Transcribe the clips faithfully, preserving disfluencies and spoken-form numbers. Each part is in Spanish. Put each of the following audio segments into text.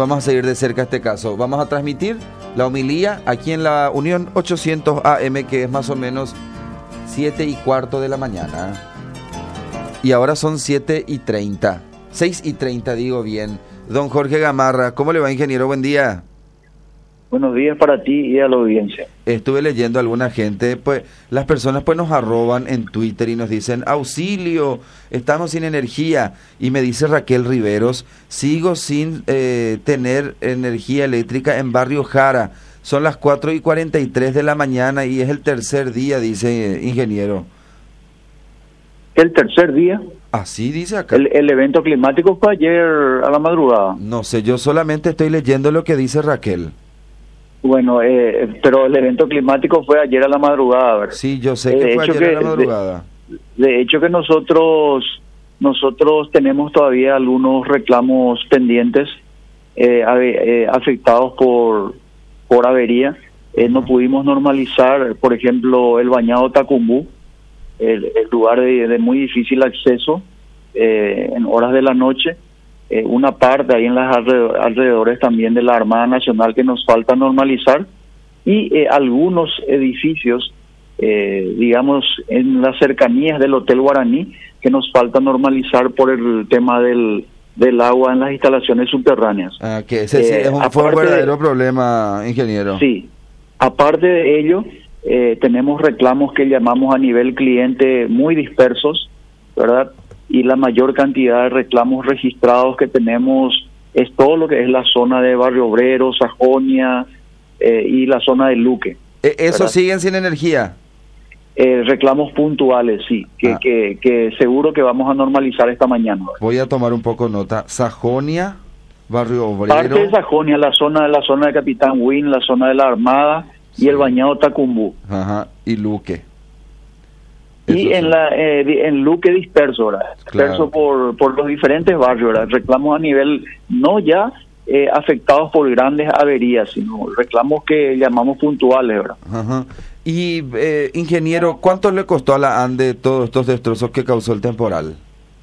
vamos a seguir de cerca este caso. Vamos a transmitir la homilía aquí en la Unión ochocientos A M, que es más o menos siete y cuarto de la mañana. Y ahora son siete y treinta. seis y treinta, digo bien. Don Jorge Gamarra, ¿cómo le va, ingeniero? Buen día. Buenos días para ti y a la audiencia. Estuve leyendo a alguna gente, pues las personas pues nos arroban en Twitter y nos dicen, auxilio, estamos sin energía. Y me dice Raquel Riveros, sigo sin eh, tener energía eléctrica en Barrio Jara. Son las cuatro y cuarenta y tres de la mañana y es el tercer día, dice eh, ingeniero. ¿El tercer día? Así dice acá. El, el evento climático fue ayer a la madrugada. No sé, yo solamente estoy leyendo lo que dice Raquel. Bueno, eh, pero el evento climático fue ayer a la madrugada, ¿verdad? Sí, yo sé que eh, fue ayer que, a la madrugada. De, de hecho que nosotros nosotros tenemos todavía algunos reclamos pendientes eh, ave, eh, afectados por por avería. Eh, no pudimos normalizar, por ejemplo, el bañado Tacumbú, el, el lugar de, de muy difícil acceso eh, en horas de la noche. Eh, una parte ahí en las alrededor, alrededores también de la Armada Nacional que nos falta normalizar, y eh, algunos edificios, eh, digamos, en las cercanías del Hotel Guaraní, que nos falta normalizar por el tema del, del agua en las instalaciones subterráneas. Ah, que ese sí eh, es un, fue un verdadero problema, ingeniero. Sí, aparte de ello, eh, tenemos reclamos que llamamos a nivel cliente muy dispersos, ¿verdad? Y la mayor cantidad de reclamos registrados que tenemos es todo lo que es la zona de Barrio Obrero, Sajonia eh, y la zona de Luque. ¿Eso siguen sin energía? Eh, reclamos puntuales, sí, que, ah. que, que seguro que vamos a normalizar esta mañana. Voy a tomar un poco nota. Sajonia, Barrio Obrero. Parte de Sajonia, la zona, la zona de Capitán Win, la zona de la Armada, sí, y el bañado Tacumbú. Ajá, y Luque. Y Eso en sí. la eh, en Luque disperso, ¿verdad? Disperso Claro. por, por los diferentes barrios, ¿verdad? Reclamos a nivel, no ya eh, afectados por grandes averías, sino reclamos que llamamos puntuales, ¿verdad? Ajá. Y, eh, ingeniero, ¿cuánto le costó a la ANDE todos estos destrozos que causó el temporal?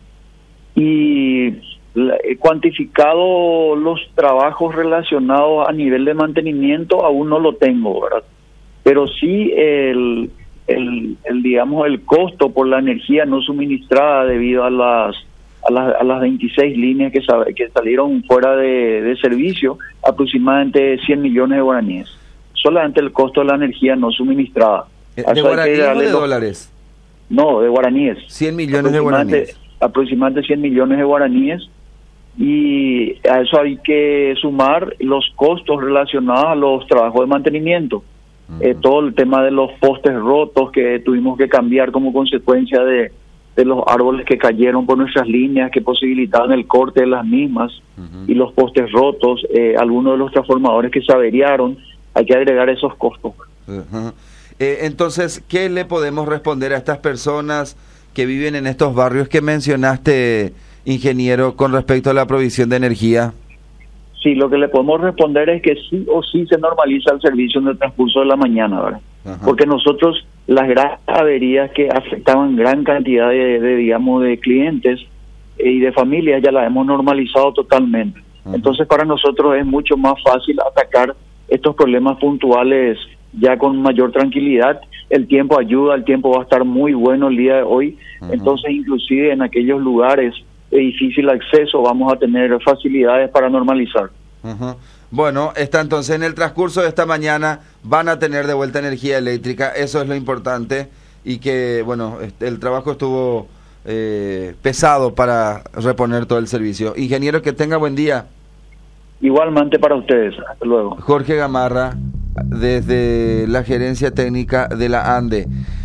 Y la, eh, cuantificado los trabajos relacionados a nivel de mantenimiento, aún no lo tengo, ¿verdad? Pero sí el... El, el digamos el costo por la energía no suministrada debido a las a las, a las veintiséis líneas que, sal, que salieron fuera de, de servicio, aproximadamente cien millones de guaraníes. Solamente el costo de la energía no suministrada. ¿De guaraníes o de los, dólares? No, de guaraníes. cien millones de guaraníes. Aproximadamente cien millones de guaraníes. Y a eso hay que sumar los costos relacionados a los trabajos de mantenimiento. Eh, todo el tema de los postes rotos que tuvimos que cambiar como consecuencia de, de los árboles que cayeron por nuestras líneas, que posibilitaban el corte de las mismas, uh-huh. y los postes rotos, eh, algunos de los transformadores que se averiaron, hay que agregar esos costos. Uh-huh. Eh, entonces, ¿qué le podemos responder a estas personas que viven en estos barrios que mencionaste, ingeniero, con respecto a la provisión de energía? Sí, lo que le podemos responder es que sí o sí se normaliza el servicio en el transcurso de la mañana, ¿verdad? Ajá. Porque nosotros las grandes averías que afectaban gran cantidad de, de digamos, de clientes eh, y de familias ya las hemos normalizado totalmente. Ajá. Entonces para nosotros es mucho más fácil atacar estos problemas puntuales ya con mayor tranquilidad. El tiempo ayuda, el tiempo va a estar muy bueno el día de hoy. Ajá. Entonces inclusive en aquellos lugares de difícil acceso vamos a tener facilidades para normalizar. Uh-huh. Bueno, está entonces en el transcurso de esta mañana van a tener de vuelta energía eléctrica, eso es lo importante, y que bueno, el trabajo estuvo eh, pesado para reponer todo el servicio. Ingeniero, que tenga buen día. Igualmente para ustedes, hasta luego. Jorge Gamarra, desde la gerencia técnica de la ANDE.